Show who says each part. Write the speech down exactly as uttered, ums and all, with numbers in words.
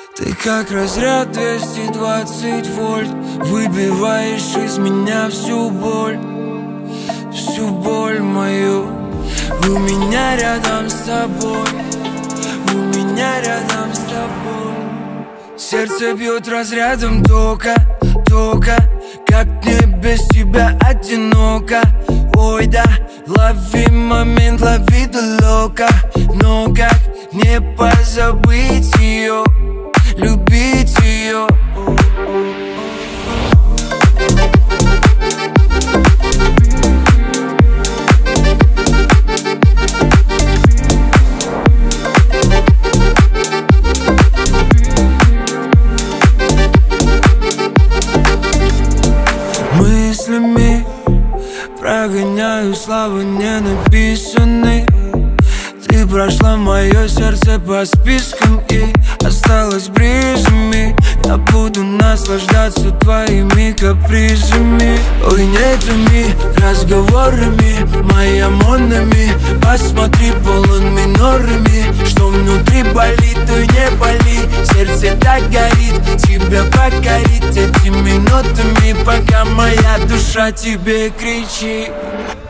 Speaker 1: Ты как разряд двести двадцать вольт, выбиваешь из меня всю боль, всю боль мою. У меня рядом с тобой, у меня рядом с тобой. Сердце бьет разрядом тока, тока. Как мне без тебя одиноко. Ой да, лови момент, лови до лока. Но как не позабыть ее, любить ее. Мыслями прогоняю слова не написанные. Ты прошла мое сердце по спискам и осталась бризами. Я буду наслаждаться твоими капризами. Ой, не томи разговорами, моя монами. Посмотри, полон минорами. Что внутри болит, ой, не боли. Сердце так горит, тебя покорить этими минутами, пока моя душа тебе кричит.